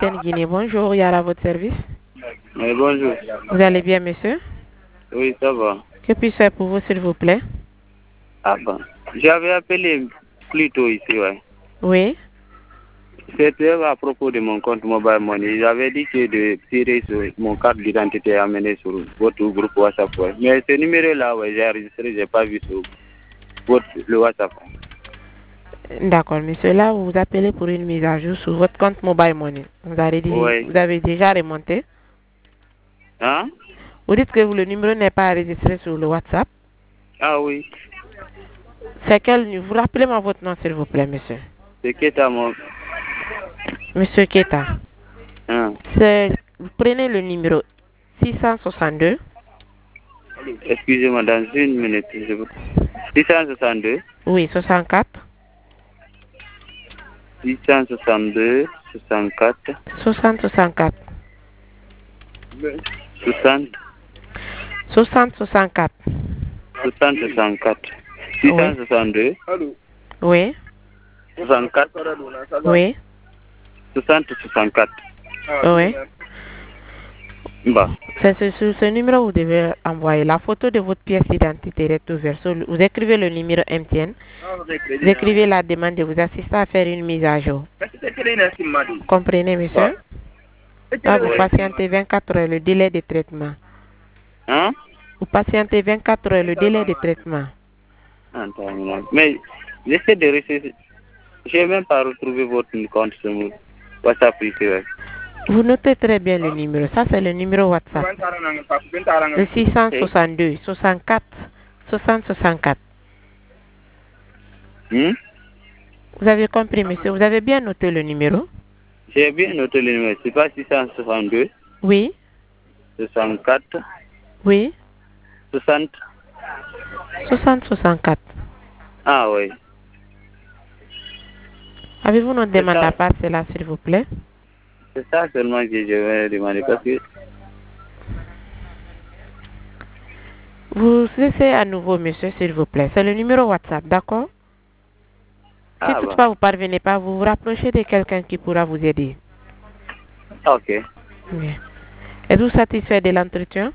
MTN Guinée. Bonjour, Yara, à votre service. Oui, bonjour. Vous allez bien, monsieur? Oui, ça va. Que puis-je faire pour vous, s'il vous plaît? Ah bon. J'avais appelé plus tôt ici, ouais. Oui. C'était à propos de mon compte Mobile Money. J'avais dit que de tirer sur mon carte d'identité et amener sur votre groupe WhatsApp, ouais. Mais ce numéro-là, ouais, j'ai enregistré, j'ai pas vu sur le WhatsApp. D'accord, monsieur. Là, vous appelez pour une mise à jour sur votre compte Mobile Money. Vous Oui. avez déjà remonté. Hein? Vous dites que le numéro n'est pas enregistré sur le WhatsApp. Ah oui. C'est quel numéro? Vous rappelez-moi votre nom, s'il vous plaît, monsieur. C'est Keta, mon... Monsieur Keta. Hein? Vous prenez le numéro 662. Excusez-moi, dans une minute. 662. Oui, 64. 662, 64. 60, 64. 60. 60, 64. 60, 64. 662. Oui. 64. Oui. 60, 64. Oui. Bah. C'est sur ce numéro que vous devez envoyer la photo de votre pièce d'identité recto verso. Vous écrivez le numéro MTN. Vous écrivez la demande de vous assister à faire une mise à jour. Comprenez, monsieur? Là, vous patientez 24 heures le délai de traitement. Hein? Vous patientez 24 heures le délai de traitement. Mais j'essaie de rester. Je n'ai même pas retrouvé votre compte sur mon WhatsApp ici. Vous notez très bien le numéro. Ça, c'est le numéro WhatsApp. Le 662 64 60 64. Vous avez compris, monsieur? Vous avez bien noté le numéro? J'ai bien noté le numéro. C'est pas 662? Oui. 64? Oui. 60? 60 64. Ah oui. Avez-vous notre demande à part cela, s'il vous plaît? C'est ça seulement que je vais demander parce que... Vous essayez à nouveau, monsieur, s'il vous plaît. C'est le numéro WhatsApp, d'accord? Si toutefois vous ne parvenez pas, vous vous rapprochez de quelqu'un qui pourra vous aider. Ok. Bien. Êtes-vous satisfait de l'entretien?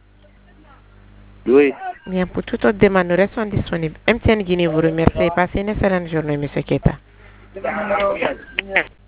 Oui. Bien, pour toute autre demande, nous restons disponibles. MTN Guinée vous remercie et passez une excellente journée, monsieur Keta.